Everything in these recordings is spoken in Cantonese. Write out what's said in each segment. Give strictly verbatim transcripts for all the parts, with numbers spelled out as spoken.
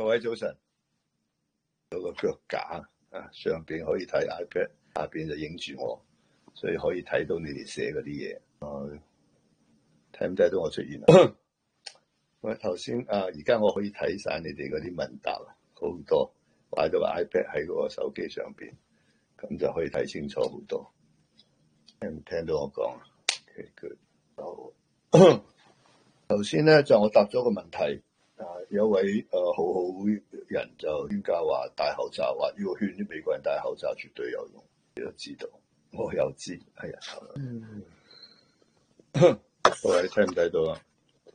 位早晨，有個腳架啊，上邊可以睇 iPad， 下邊就影住我，所以可以睇到你哋寫嗰啲嘢。睇唔睇到我出現啊？喂，頭先啊，而家我可以睇晒你哋嗰啲問答啊，好多擺到個 iPad 喺嗰個手機上邊，咁就可以睇清楚好多。聽唔聽到我講啊 ？OK good。好，頭先咧就我答咗個問題。啊！有位誒、呃、好好人就專家話戴口罩，話要勸啲美國人戴口罩絕對有用。你都知道，我又知，係啊。嗯，各位聽唔睇到啊？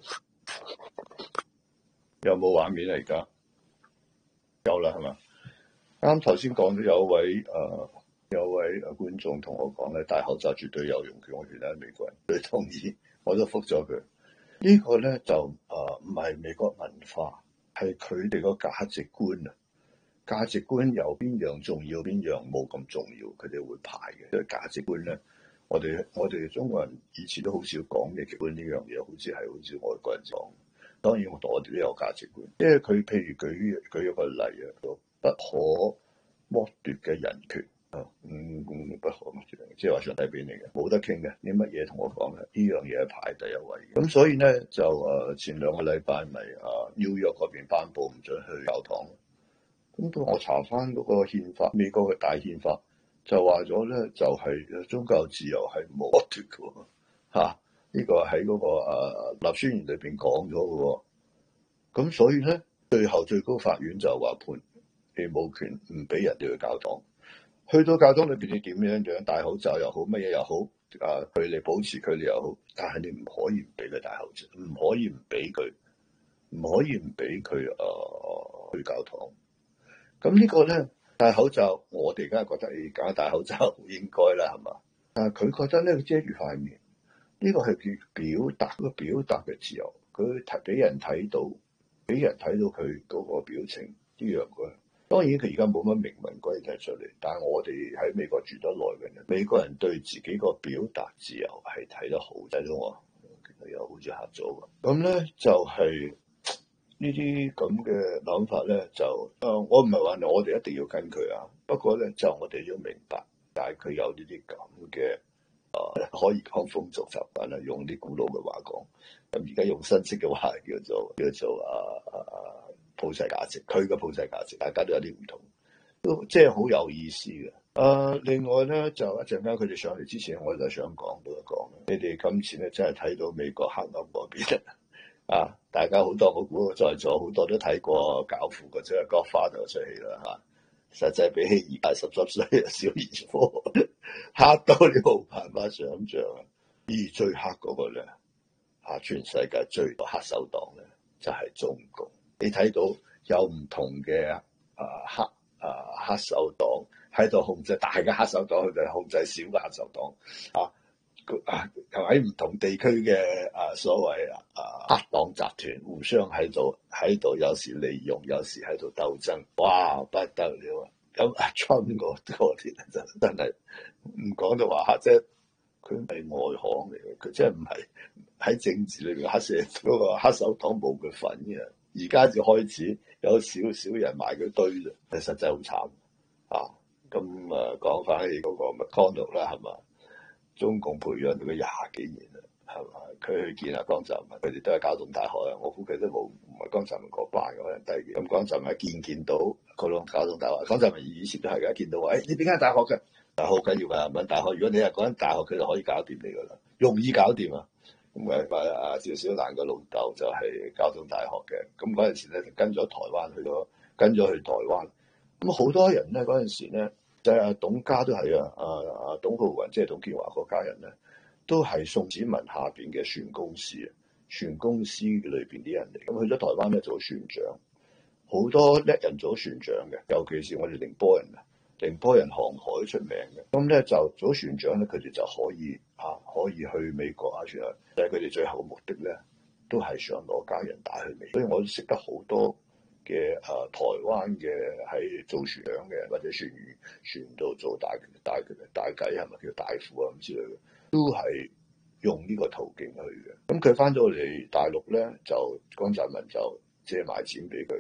有冇畫面啊？而家有啦，係嘛？啱頭先講咗有位誒、呃、有位誒觀眾同我講咧，戴口罩絕對有用，叫我勸下美國人，佢同意，我都覆咗佢。這個、呢個咧就誒唔係美國文化，係佢哋個價值觀啊！價值觀有邊樣重要，邊樣冇咁重要，佢哋會排嘅。因為價值觀咧，我哋我哋中國人以前都好少講嘅，價值觀呢樣嘢，好似係好似外國人講。當然我我哋都有價值觀，因為佢譬如舉舉一個例啊，不可剝奪嘅人權。嗯，不可即係話上帝俾你嘅，冇得傾嘅。你乜嘢同我講嘅？呢樣嘢係排第一位。咁所以咧就誒前兩個禮拜咪啊紐約嗰邊頒布唔准去教堂。咁到我查翻嗰個憲法，美國嘅大憲法就話咗咧，就係、是、宗教自由係冇剝奪嘅嚇。呢、這個喺嗰、那個誒、啊、立宣言裏邊講咗嘅。咁所以咧，最後最高法院就話判你冇權唔俾人哋去教堂。去到教堂裏邊，你點樣樣戴口罩又好，乜嘢又好，啊，距離保持距離又好，但係你唔可以唔俾佢戴口罩，唔可以唔俾佢，唔可以唔俾佢誒去教堂。咁呢個咧戴口罩，我哋梗係覺得而家戴口罩應該啦，係嘛？但係佢覺得咧遮住塊面，呢個係叫表達個表達嘅自由。佢睇俾人睇到，俾人睇到佢嗰個表情呢樣嘅。當然佢而家冇乜明文規定出嚟，但係我哋喺美國住得耐嘅人，美國人對自己個表達自由係睇得好，睇到我其實又好似嚇咗㗎。咁咧就係呢啲咁嘅諗法咧，就誒我唔係話我哋一定要跟佢啊，不過咧就我哋要明白，但係佢有呢啲咁嘅誒可以講風俗習慣啦，用啲古老嘅話講，咁而家用新式嘅話叫做叫做啊啊。普世價值，佢嘅普世價值，大家都有啲唔同，都即係好有意思嘅。誒、呃，另外咧就一陣間佢哋上嚟之前，我就想講到一講，你哋今次咧真係睇到美國黑暗嗰邊啊！大家好多，我估在座好多都睇過教父嘅，即係《Godfather》出戲啦嚇。實際比起而家十十歲嘅小兒科，黑到你冇辦法想像啊！而最黑嗰個咧嚇，全世界最多黑手黨咧就係、是、中共。你睇到有唔同嘅啊黑啊黑手黨喺度控制大嘅黑手黨，佢哋控制小嘅黑手黨啊啊，喺唔同地區嘅啊所謂啊黑黨集團互相喺度喺度，有時利用，有時喺度鬥爭，哇不得了啊！咁阿川嗰嗰啲真真係唔講到話黑，即係佢係外行嚟嘅，佢真係唔係喺政治裏邊黑社嗰個黑手黨冇佢份嘅。而家就開始有少少人埋佢堆啦，實際好慘啊！咁啊講翻起嗰個 McConnell 啦，係嘛？中共培養咗佢廿幾年啦，係嘛？佢去見阿江澤民，佢哋都係交通大學啊！我估計都冇唔係江澤民嗰班嘅人低嘅。咁江澤民見見到佢攞交通大學，江澤民以前都係㗎，見到話，誒、哎、你邊間大學嘅？大學好緊要㗎，問大學。如果你係嗰間大學，佢就可以搞掂你㗎啦，容易搞掂啊！咁誒啊，趙小蘭個老豆就係交通大學嘅，咁嗰陣時咧就跟咗台灣去咗，跟咗去台灣。咁好多人咧嗰陣時咧，就係、是、董家都係啊，啊啊董浩雲即係董建華嗰家人咧，都係宋子文下邊嘅船公司啊，船公司裏邊啲人嚟。咁去咗台灣咧做船長，好多叻人做船長嘅，尤其是我哋寧波人啊。寧波人航海出名嘅，咁咧就做船長咧，佢哋就可以啊，可以去美國啊，船啊，但係佢哋最後嘅目的咧，都係想攞家人帶去美國。所以我都識得好多嘅啊，台灣嘅喺做船長嘅，或者船員船度做大大大計係咪叫大副啊咁之類嘅，都係用呢個途徑去嘅。咁佢翻到嚟大陸咧，就江澤民就借埋錢俾佢。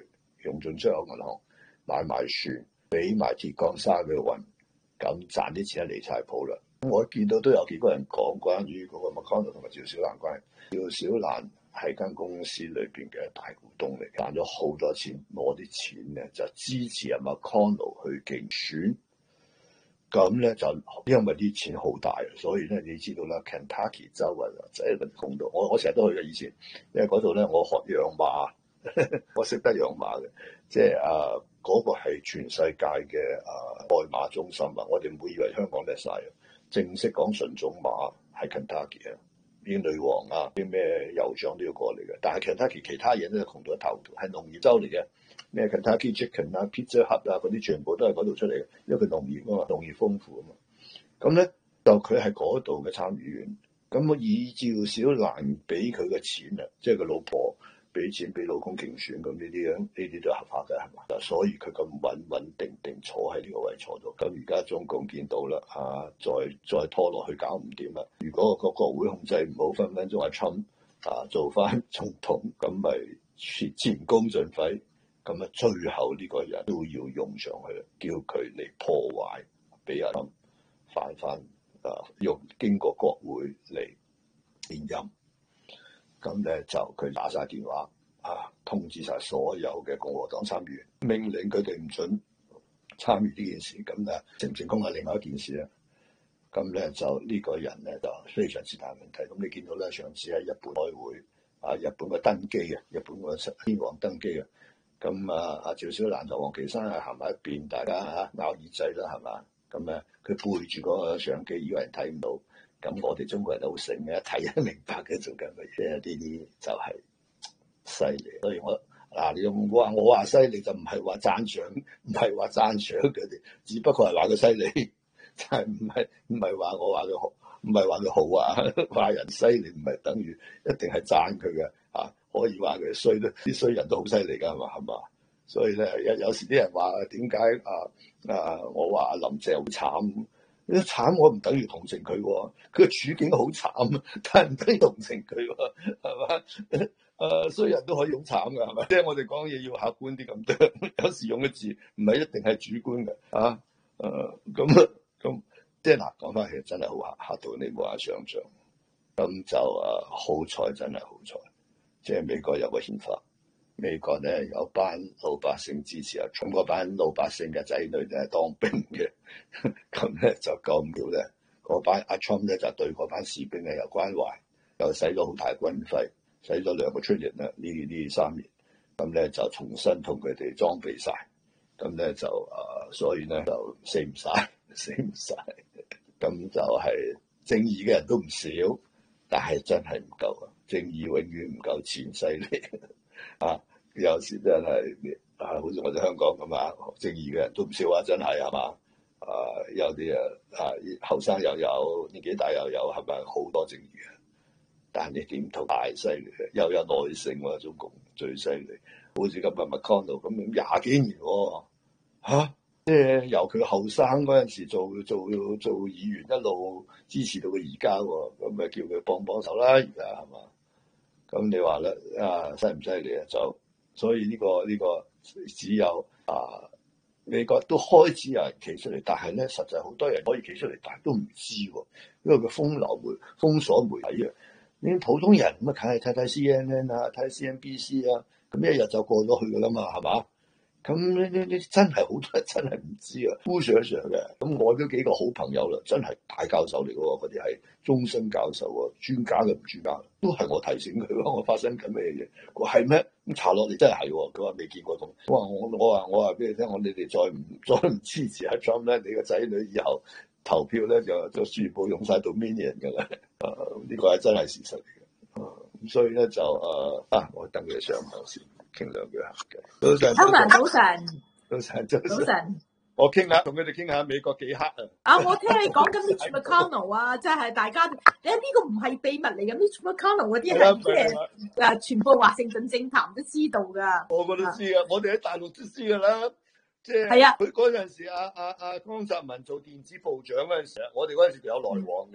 用盡出口銀行買埋船，俾埋鐵礦砂佢運，咁賺啲錢係離晒譜啦。我見到都有幾個人講關於嗰個 McConnell 同埋趙小蘭關係，趙小蘭係間公司裏邊嘅大股東嚟，賺咗好多錢，攞啲錢咧就支持阿 McConnell 去競選。咁咧就因為啲錢好大，所以咧你知道啦 ，Kentucky 州啊，即係嗰啲公道，我我成日都去嘅以前，因為嗰度咧我學養馬，我識得養馬嘅，即係啊嗰個係全世界嘅啊愛馬中心啊！我哋唔會以為香港叻晒啊，正式講純種馬係 Kentucky 啊，啲女王啊，啲咩酋長都要過嚟嘅，但係 Kentucky 其他嘢咧窮到一頭，係農業州嚟嘅。咩 Kentucky Chicken 啊、Pizza Hut 啊嗰啲全部都係嗰度出嚟嘅，因為佢農業啊嘛，農業豐富啊嘛。咁咧就佢係嗰度嘅參議員，咁我以趙小蘭俾佢嘅錢啊，即係佢老婆俾錢俾老公競選，咁呢啲樣呢啲都係合法嘅係嘛？所以佢咁穩穩定定坐喺呢個位坐到，咁而家中共見到啦啊，再再拖落去搞唔掂啦。如果個國會控制唔好，分分鐘阿 Trump 啊做翻總統，咁咪前功盡廢。咁啊，最後呢個人都要用上去，叫佢嚟破壞，俾阿林翻翻啊，用經過國會嚟連任。咁咧就佢打晒電話啊，通知晒所有嘅共和黨參議員，命令佢哋唔准參與呢件事。咁啊，成唔成功係另外一件事啦。咁咧就呢個人咧就非常之大問題。咁你見到咧，上次喺日本開會啊，日本嘅登基啊，日本嘅天皇登基啊。咁啊，阿趙小蘭同王岐山係行埋一邊，大家嚇咬耳仔啦，係嘛？咁咧，佢背住嗰個相機，以為人睇唔到。咁我哋中國人都好醒嘅，一睇都明白嘅做緊乜嘢。呢啲就係犀利。所以我嗱，你唔好話我話犀利，就唔係話讚賞，唔係話讚賞佢哋，只不過係話佢犀利，就係唔係唔係話我話佢好，唔係話佢好啊。話人犀利唔係等於一定係讚佢嘅啊。可以話佢衰咧，啲衰人都好犀利㗎嘛，係嘛？所以咧，有有時啲人話點解啊啊？我話阿林鄭好慘，你慘我唔等於同情佢喎，佢嘅處境好慘，但係唔等於同情佢喎，係嘛？誒衰人都可以好慘㗎，係咪？即係我哋講嘢要客觀啲咁多，有時用嘅字唔係一定係主觀嘅啊。誒咁咁，即係嗱講翻起真係好嚇嚇到你冇法想像。咁就誒好彩，真係好彩。即係美國有個憲法，美國咧有班老百姓支持啊，咁嗰班老百姓嘅仔女咧當兵嘅，咁咧就夠唔到咧。嗰班阿 Trump 咧就對嗰班士兵咧有關懷，又使咗好大軍費，使咗兩個 trillion 啦呢呢三年，咁咧就重新同佢哋裝備晒，咁咧就啊，所以咧就死唔晒，死唔晒，咁就係正義嘅人都唔少，但係真係唔夠啊！正義永遠唔夠錢犀利啊！有時真係啊，好似我哋香港咁啊，正義嘅人都唔少啊，真係係嘛？啊，有啲啊啊後生又有，年紀大又有，係咪好多正義嘅？但係你點同大犀利，又有耐性喎，中共最犀利。好似今日 McConnell 咁樣廿幾年喎、啊，即係由佢後生嗰陣時做做做議員，一路支持到佢而家喎，咁咪叫佢幫幫手啦，而家係嘛？咁你話咧啊，犀唔犀利啊？就所以呢、呢個呢、呢個只有啊美國都開始有人企出嚟，但係咧實際好多人可以企出嚟，但係都唔知喎，因為佢封樓媒封鎖媒體啊。你普通人咁啊，梗係睇睇 C N N 啊，睇 C N B C 啊，咁一日就過咗去噶啦嘛，係嘛？咁呢呢呢真係好多人真係唔知啊，烏上上嘅。咁我都幾個好朋友啦，真係大教授嚟嘅喎，嗰啲係終身教授喎，專家嘅唔專家，都係我提醒佢咯。我發生緊咩嘢？佢話係咩？咁查落嚟真係係喎。佢話未見過咁。我話我我話我話俾你聽，我你哋再唔再唔支持阿 Trump 咧，你個仔女以後投票咧就就全部用晒到 Dominion 㗎啦。誒、呃、呢、這個係真係事實嚟嘅。咁、呃、所以咧就誒、呃、啊，我等佢上堂先。傾兩句偈。早晨，早晨， 早晨， 早晨，早晨。 早晨。 我傾下，同佢哋傾下美國幾黑啊！ 啊，我聽你講緊 Mitch McConnell 啊，即係大家，誒、這、呢個唔係秘密嚟嘅 Mitch McConnell 嗰啲係即係誒全部華盛頓政壇都知道㗎。 我個都知啊，我哋喺大陸都知㗎啦。即係係啊， 佢嗰陣時，阿阿阿江澤民做電子部長嗰陣時，我哋嗰陣時就有來往嘅。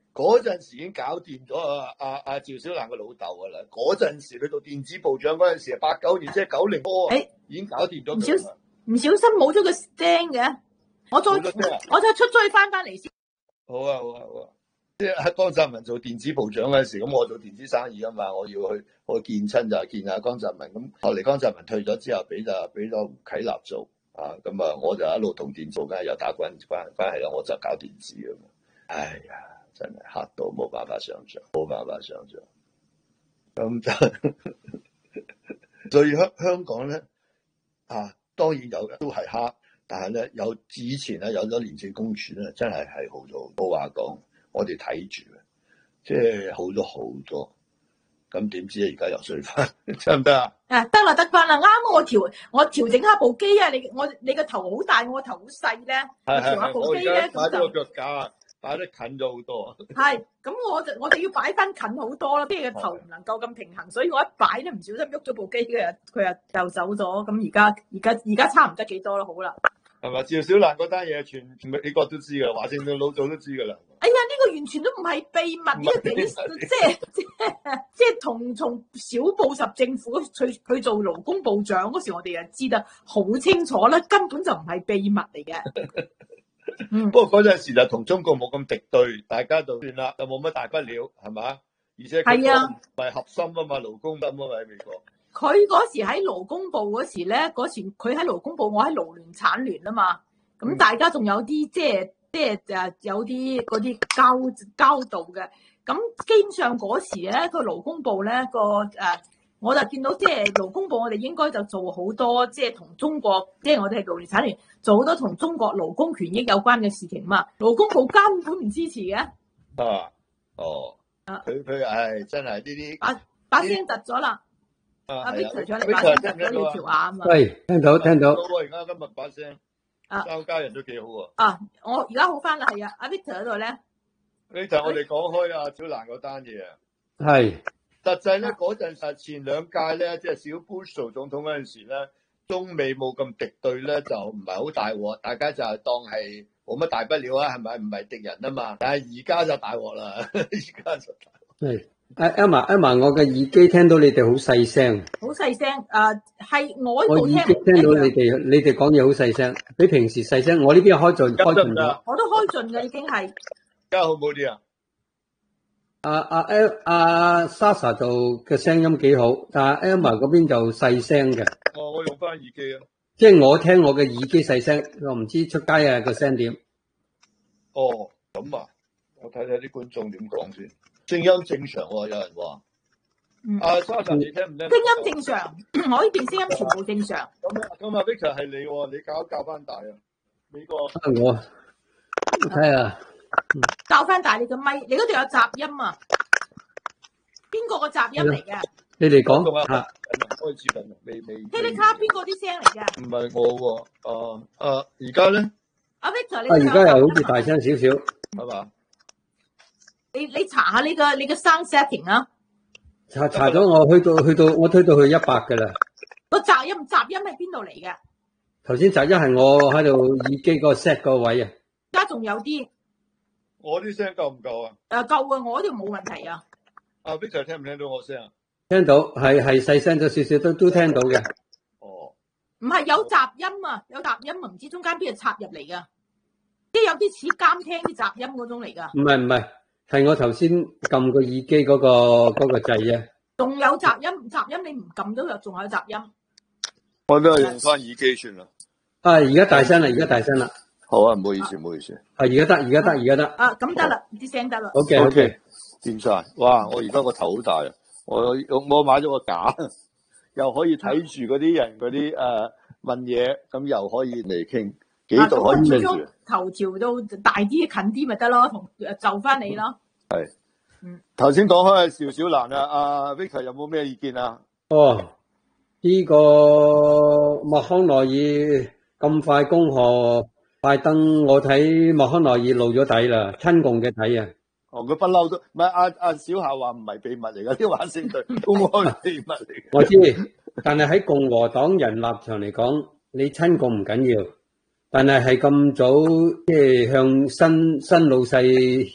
嗰陣時已經搞掂咗啊啊啊趙小蘭個老豆噶啦，嗰陣時佢做電子部長嗰陣時，八九年即係九零波啊，已經搞掂咗。唔小唔小心冇咗個聲嘅，我再我再出咗去翻翻嚟先。 好啊好啊好啊！即係喺江澤民做電子部長嗰陣時，咁我做電子生意啊嘛，我要去我見親就係見下江澤民。咁後嚟江澤民退咗之後，俾就俾咗胡啟立做啊，咁啊我就一路同電做緊，又打關關關係啦，我就搞電子啊嘛。哎呀！真係嚇到冇辦法想像，冇辦法想像。咁就所以香香港咧啊，當然有都係黑，但係咧有以前咧有咗廉政公署咧，真係係好咗。冇話講，我哋睇住，即係好咗好多。咁點知而家又衰翻，得唔得啊？ 啊，得啦，得翻啦，啱我調我調整下部機啊！你我你個頭好大，我個頭好細咧，調下部機咧咁就。 個腳架擺得近咗好多， 係咁我就我就要擺翻近好多啦，即係個頭唔能夠咁平衡，所以我一擺咧唔小心喐咗部機，佢又佢又又走咗，咁而家而家而家差唔多幾多咯，好啦， 係咪？趙小蘭嗰單嘢全全美國都知噶，華盛頓老早都知噶啦。 哎呀，呢、這個完全都唔係秘密，呢、這個幾即係即係即係同從小布什政府佢佢做勞工部長嗰時，我哋就知得好清楚啦，根本就唔係秘密嚟嘅。嗯， 不過嗰陣時就同中國冇咁敵對，大家就算啦，就冇乜大不了，係嘛？而且係啊，唔係核心啊嘛，勞工得啊嘛喺美國。 佢嗰時喺勞工部嗰時咧，嗰時佢喺勞工部，我喺勞聯產聯啊嘛。咁大家仲有啲即係即係誒有啲嗰啲交交道嘅。咁基本上嗰時咧個勞工部咧個誒。我就見到即係勞工部，我哋應該就做好多即係同中國，即係我哋係勞聯產聯做好多同中國勞工權益有關嘅事情嘛。勞工部根本唔支持嘅。 啊，哦，啊，佢佢係真係呢啲把把聲突咗啦。阿 Victor 上嚟把聲突咗，你條牙啊嘛。 喂，聽到聽到。 而家今日把聲，啊，周家人都幾好啊。 啊，我而家好翻啦，係啊，阿 Victor 喺度咧。 Victor，我哋講開阿小蘭嗰單嘢啊。 係。 實際咧嗰陣實前兩屆咧，即係小 Bush 做總統嗰陣時咧，中美冇咁敵對咧，就唔係好大鑊，大家就係當係冇乜大不了啊，係咪？唔係敵人啊嘛。但係而家就大鑊啦，而家就大鑊。 係，阿 Emma Emma，我嘅耳機聽到你哋好細聲。 好細聲，誒、呃，係我我耳機聽到你哋，你哋講嘢好細聲，比平時細聲。我呢邊開盡開盡咗。 我都開盡嘅，已經係。 而家好唔好啲啊？ 阿阿 El 阿 Sasa 就嘅聲音幾好，但係 Emma 嗰邊就細聲嘅。 哦，我用翻耳機啊。 即係我聽我嘅耳機細聲，我唔知出街啊個聲點。 哦，咁啊，我睇睇啲觀眾點講先。聲音正常喎，有人話。嗯。阿 Sasa 你聽唔聽？ 聲音正常，我呢邊聲音全部正常。 咁啊，咁啊 Victor 係你喎，你教教翻大啊。美國。 我睇下。 教翻大你個咪，你嗰度有雜音啊？邊個個雜音嚟嘅？ 你哋講啊，開始緊，未未。 聽你卡邊個啲聲嚟嘅？ 唔係我喎，啊啊，而家咧？ 阿 Victor，你而家又好似大聲少少， 係嘛？ 你你查下呢個你個 sound setting 啊？ 查查咗，我去到去到我推到去一百噶啦。 個雜音雜音喺邊度嚟嘅？ 頭先雜音係我喺度耳機個 set 個位啊。 而家仲有啲。 我啲聲夠唔夠啊？ 誒，夠啊！我呢度冇問題啊。 阿 Victor 聽唔聽到我聲啊？ 聽到，係係細聲咗少少，都都聽到嘅。 哦， 唔係有雜音啊，有雜音啊，唔知中間邊度插入嚟噶，即係有啲似監聽啲雜音嗰種嚟噶。 唔係唔係，係我頭先撳個耳機嗰個嗰個掣啊。 仲有雜音，雜音你唔撳到又仲有雜音。 我都係用翻耳機算啦。 啊，而家大聲啦，而家大聲啦。 好啊，唔好意思，唔好意思。 係而家得，而家得，而家得。 啊，咁得啦，啲聲得啦。 O K，O K， 掂晒。哇！我而家個頭好大啊！我我買咗個架，又可以睇住嗰啲人嗰啲誒問嘢，咁又可以嚟傾，幾度可以傾住。 頭調到大啲、近啲咪得咯，同就翻你咯。 係。嗯。頭先講開邵小蘭啊，阿 Victor 有冇咩意見啊？ 哦，呢個麥康奈爾咁快恭賀拜登，我睇麥康奈爾露咗底啦，親共嘅底啊！ 哦，佢不嬲都唔係阿阿小夏話唔係秘密嚟噶，啲華盛頓公開秘密嚟。 我知，但係喺共和黨人立場嚟講，你親共唔緊要，但係係咁早即係向新新老細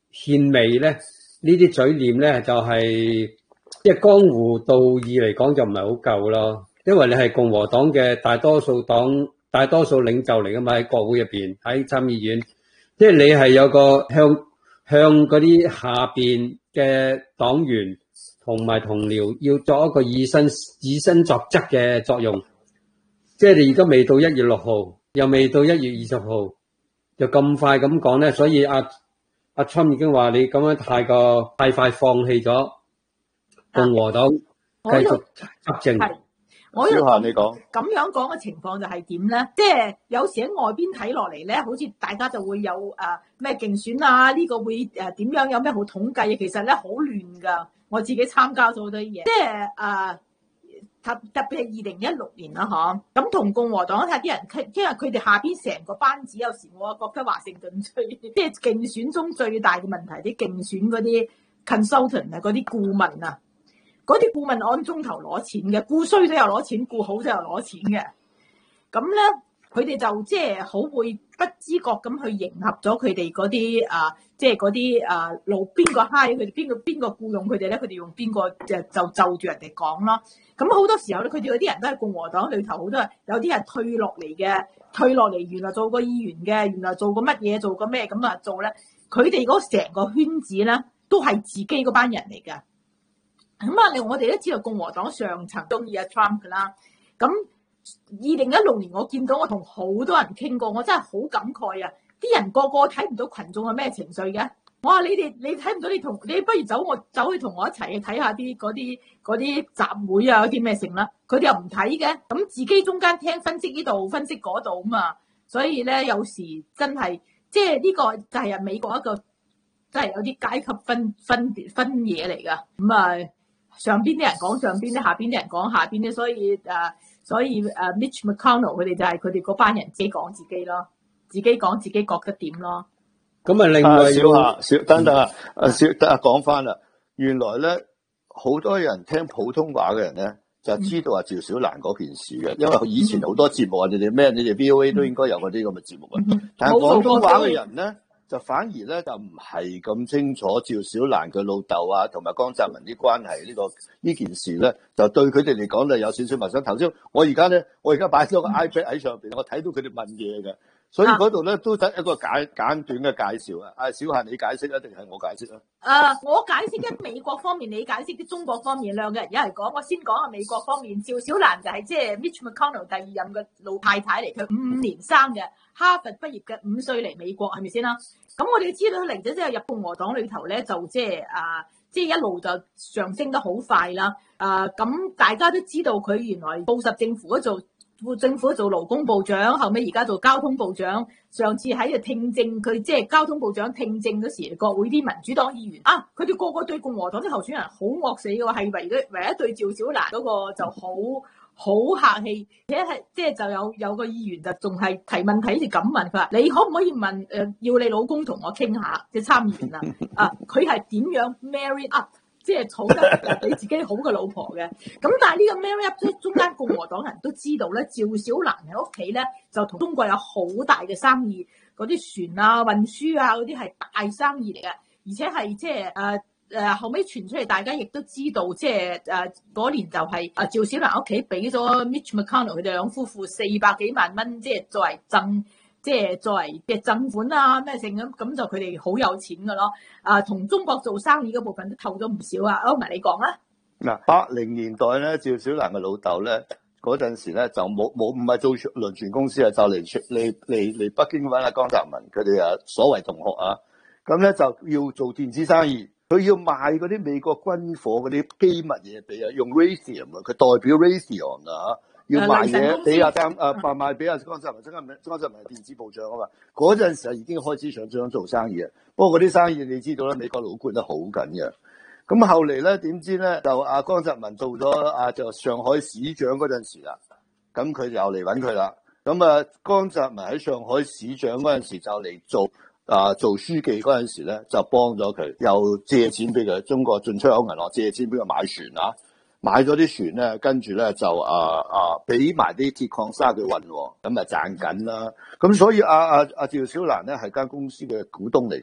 獻媚咧，呢啲嘴臉咧就係即係江湖道義嚟講就唔係好夠咯。因為你係共和黨嘅大多數黨大多數領袖嚟噶嘛，喺國會入邊，喺參議院，即係你係有個向向嗰啲下邊嘅黨員同埋同僚要作一個以身以身作則嘅作用。即係你而家未到一月六號，又未到一月二十號，就咁快咁講咧，所以阿阿 Trump 已經話你咁樣太過太快放棄咗共和黨繼續執政。 我小夏你講咁樣講嘅情況就係點咧？即係有時喺外邊睇落嚟咧，好似大家就會有誒咩競選啊，呢個會誒點樣有咩好統計啊？其實咧好亂㗎。我自己參加咗好多嘢，即係誒特特別係二零一六年啦，嗬。咁同共和黨睇啲人傾，因為佢哋下邊成個班子，有時我覺得華盛頓最即係競選中最大嘅問題，啲競選嗰啲 consultant 啊，嗰啲顧問啊。嗰啲顧問按鐘頭攞錢嘅，顧衰都有攞錢，顧好都有攞錢嘅。咁咧，佢哋就即係好會不知覺咁去迎合咗佢哋嗰啲啊，即係嗰啲啊路邊個 hire 佢哋，邊個邊個僱用佢哋咧，佢哋用邊個就就就住人哋講咯。咁好多時候咧，佢哋嗰啲人都係共和黨裏頭好多人，有啲係退落嚟嘅，退落嚟原來做過議員嘅，原來做過乜嘢，做過咩咁啊做咧。佢哋嗰成個圈子咧，都係自己嗰班人嚟嘅。咁啊！我哋都知道共和黨上層中意阿 Trump 噶啦。咁二零一六年我見到我同好多人傾過，我真係好感慨啊！啲人個個睇唔到群眾係咩情緒嘅。我話你哋你睇唔到，你同你不如走我走去同我一齊去睇下啲嗰啲嗰啲集會啊，嗰啲咩成啦。佢哋又唔睇嘅，咁自己中間聽分析呢度分析嗰度啊嘛。所以咧，有時真係即係呢個就係美國一個真係有啲階級分分分嘢嚟噶。咁啊〜上邊啲人講上邊啲，下邊啲人講下邊啲，所以誒、呃，所以誒、呃、Mitch McConnell 佢哋就係佢哋嗰班人自己講自己咯，自己講自己覺得點咯。 咁啊，另外小夏小等等啊，啊小得啊講翻啦，原來咧好多人聽普通話嘅人咧就知道阿趙小蘭嗰件事嘅，因為以前好多節目啊，你哋咩你哋 V O A 都應該有嗰啲咁嘅節目啊，但係廣東話嘅人咧。就反而咧就唔係咁清楚趙小蘭佢老豆啊同埋江澤民啲關係呢、呢個呢件事咧，就對佢哋嚟講咧有少少陌生。頭先我而家咧，我而家擺咗個 iPad 喺上邊，我睇到佢哋問嘢嘅，所以嗰度咧都得一個簡簡短嘅介紹啊。阿小夏你解釋啊，定係我解釋啊？ 誒、uh, 我解釋啲美國方面，你解釋啲中國方面，兩個人一齊講。我先講下美國方面，趙小蘭就係即係 Mitch McConnell 第二任嘅老太太嚟，佢五五年生嘅，哈佛畢業嘅，五歲嚟美國係咪先啦？咁我哋知道佢嚟咗之後入共和黨裏頭咧，就即係啊，即係一路就上升得好快啦。啊，咁大家都知道佢原來布什政府嗰做副政府做勞工部長，後尾而家做交通部長。上次喺度聽證佢即係交通部長聽證嗰時，國會啲民主黨議員啊，佢哋個個對共和黨啲候選人好惡死嘅喎，係唯一唯一對趙小蘭嗰個就好好客氣，而且係即係就有有個議員就仲係提問題，好似咁問佢話：你可唔可以問誒、呃、要你老公同我傾下？即係參議員啊，啊佢係點樣 marry up？即係儲得比自己好嘅老婆嘅，咁但係呢個 marry up 即係中間共和黨人都知道咧，趙小蘭喺屋企咧就同中國有好大嘅生意，嗰啲船啊、運輸啊嗰啲係大生意嚟嘅，而且係即係誒誒後尾傳出嚟，大家亦都知道，即係誒嗰年就係誒趙小蘭屋企俾咗 Mitch McConnell 佢哋兩夫婦四百幾萬蚊，即係作為贈。即係作為嘅贈款啊咩剩咁，咁就佢哋好有錢噶咯。啊，同中國做生意嗰部分都透咗唔少啊。歐文你講啦。嗱， 八零年代咧，趙小蘭嘅老豆咧嗰陣時咧就冇冇唔係做輪船公司啊，就嚟嚟嚟嚟北京揾阿江澤民佢哋啊所謂同學啊，咁咧就要做電子生意，佢要賣嗰啲美國軍火嗰啲機密嘢俾啊，用 Raytheon 啊，佢代表 Raytheon 啊。要賣嘢俾阿張啊，賣賣俾阿江澤民，江澤民江澤民係電子部長啊嘛。嗰陣時啊已經開始想想做生意啊。不過嗰啲生意你知道啦，美國佬管得好緊嘅。咁後嚟咧點知咧就阿江澤民做咗啊就上海市長嗰陣時啦，咁佢就又嚟揾佢啦。咁啊江澤民喺上海市長嗰陣時就嚟做啊做書記嗰陣時咧就幫咗佢，又借錢俾佢，中國進出口銀行借錢俾佢買船啊。買咗啲船咧，跟住咧就啊啊俾埋啲鐵礦砂佢運，咁啊賺緊啦。咁所以阿阿阿趙小蘭咧係間公司嘅股東嚟嘅。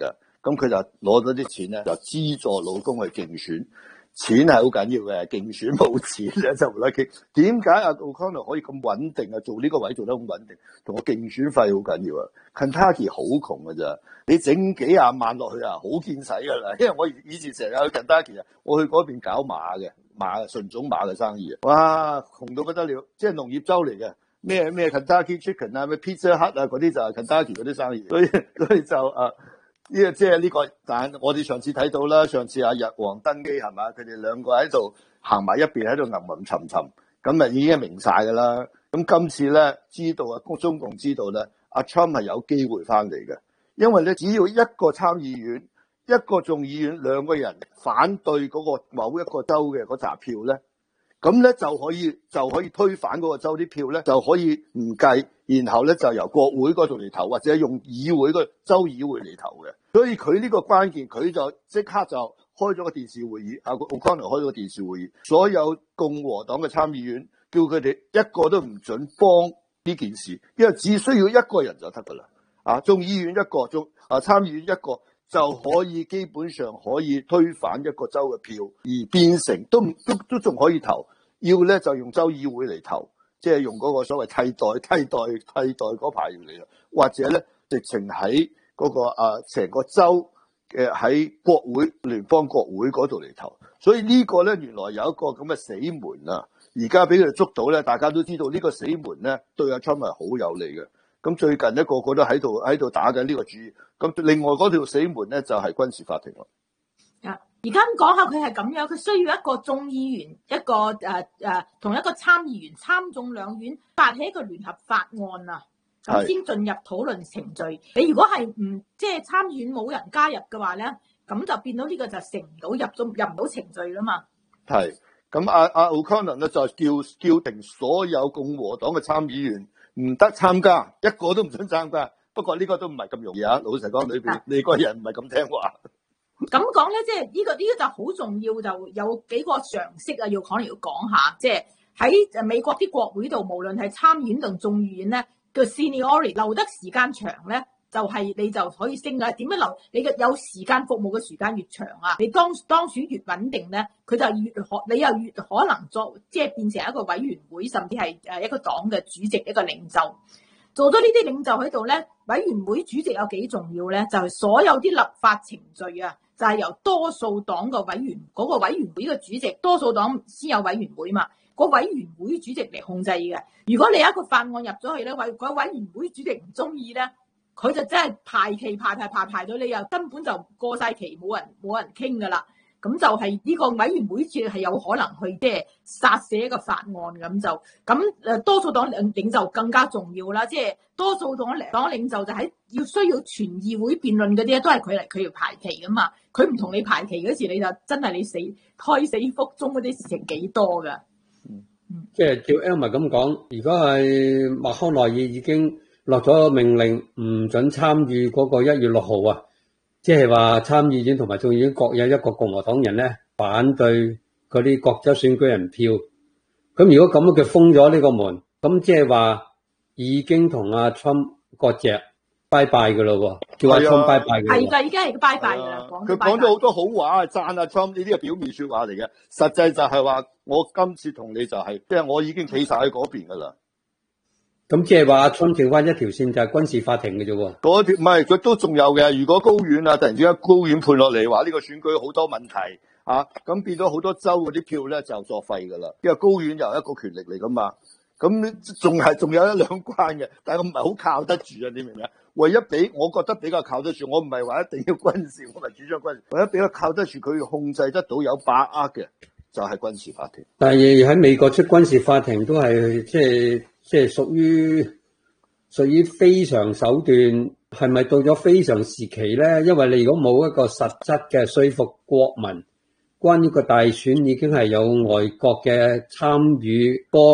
咁佢就攞咗啲錢咧，就資助老公去競選。錢係好緊要嘅，競選冇錢咧就唔得傾。點解阿 O'Connor 可以咁穩定啊？做呢個位做得咁穩定，同我競選費好緊要啊 ！Kentucky 好窮㗎咋，你整幾廿萬落去啊，好見使㗎啦。因為我以前成日去 Kentucky 啊，我去嗰邊搞馬嘅馬純種馬嘅生意啊，哇，窮到不得了，即係農業州嚟嘅，咩咩 Kentucky Chicken 啊，咩 Pizza Hut 啊，嗰啲就係 Kentucky 嗰啲生意，所以所以就啊。呢個即係呢個，但係我哋上次睇到啦，上次阿日皇登基係嘛，佢哋兩個喺度行埋一邊喺度吟吟沉沉，咁啊已經明晒㗎啦。咁今次咧知道啊，中共知道咧，阿 Trump 係有機會翻嚟嘅，因為咧只要一個參議院、一個眾議院兩個人反對嗰個某一個州嘅嗰紮票咧，咁咧就可以就可以推反嗰個州啲票咧，就可以唔計，然後咧就由國會嗰度嚟投，或者用議會個州議會嚟投嘅。所以佢呢個關鍵，佢就即刻就開咗個電視會議，阿 O'Connor 開咗個電視會議，所有共和黨嘅參議院叫佢哋一個都唔准幫呢件事，因為只需要一個人就得噶啦。啊，眾議院一個，眾啊參議院一個就可以基本上可以推反一個州嘅票，而變成都都都仲可以投。要咧就用州議會嚟投，即係用嗰個所謂替代、替代、替代嗰排嚟啦，或者咧直情喺嗰個啊成個州嘅喺國會聯邦國會嗰度嚟投。所以呢個咧原來有一個咁嘅死門啊！而家俾佢哋捉到咧，大家都知道呢個死門咧對阿 Trump 係好有利嘅。咁最近咧個個都喺度喺度打緊呢個主意。咁另外嗰條死門咧就係軍事法庭啦。 啊！而家咁講下佢係咁樣，佢需要一個眾議員，一個誒誒同一個參議員參眾兩院發起一個聯合法案啊，咁先進入討論程序。你如果係唔即係參議院冇人加入嘅話咧，咁就變到呢個就成唔到入咗入唔到程序啦嘛。係。 咁阿阿 O'Connor 咧就叫叫定所有共和黨嘅參議員唔得參加，一個都唔准參加。不過呢個都唔係咁容易啊！老實講，裏邊你個人唔係咁聽話。 咁講咧，即係呢個呢、呢個就好重要，就有幾個常識啊，要可能要講下。即係喺誒美國啲國會度，無論係參議院同眾議院咧，個 seniority 留得時間長咧，就係、是、你就可以升噶。點樣留？你嘅有時間服務嘅時間越長啊，你當當選越穩定咧，佢就越可，你又越可能作即係變成一個委員會，甚至係誒一個黨嘅主席，一個領袖。做咗呢啲領袖喺度咧，委員會主席有幾重要咧？就係、是、所有啲立法程序啊。就係由多數黨個委員嗰、那個委員會嘅主席，多數黨先有委員會嘛，個委員會主席嚟控制嘅。如果你有一個法案入咗去咧，委嗰委員會主席唔中意咧，佢就真係排期排排排排到你又根本就過晒期，冇人冇人傾噶啦。咁就係呢個委員會主席係有可能去即係殺死一個法案咁就咁誒，多數黨領袖更加重要啦。即係多數黨黨領袖就喺要需要全議會辯論嗰啲咧，都係佢嚟佢要排期噶嘛。佢唔同你排期嗰時，你就真係你死胎死腹中嗰啲事情幾多噶。 嗯嗯，即係照 Elmer 咁講，如果係麥康奈爾已經落咗命令，唔准參與嗰個一月六號啊。即係話參議院同埋眾議院各有一個共和黨人咧反對嗰啲各州選舉人票，咁如果咁樣佢封咗呢個門，咁即係話已經同阿 Trump 割席拜拜噶咯，叫阿 Trump 拜拜嘅。 係噶，已經係拜拜噶啦。 佢講咗好多好話，讚阿 Trump 呢啲係表面說話嚟嘅，實際就係話我今次同你就係、是，即係我已經企晒喺嗰邊噶啦。 咁即係話阿 Trump 剩翻一條線就係軍事法庭嘅啫喎。 嗰條唔係，佢都仲有嘅。如果高院啊突然之間高院判落嚟話呢個選舉好多問題啊，咁變咗好多州嗰啲票咧就作廢噶啦。因為高院又係一個權力嚟噶嘛，咁仲係仲有一兩關嘅，但係我唔係好靠得住啊！你明唔明啊？唯一比我覺得比較靠得住，我唔係話一定要軍事，我唔係主張軍事，唯一比較靠得住佢控制得到有把握嘅就係軍事法庭。 但係喺美國出軍事法庭都係即係。即係屬於屬於非常手段，係咪到咗非常時期咧？因為你如果冇一個實質嘅說服國民，關於個大選已經係有外國嘅參與多。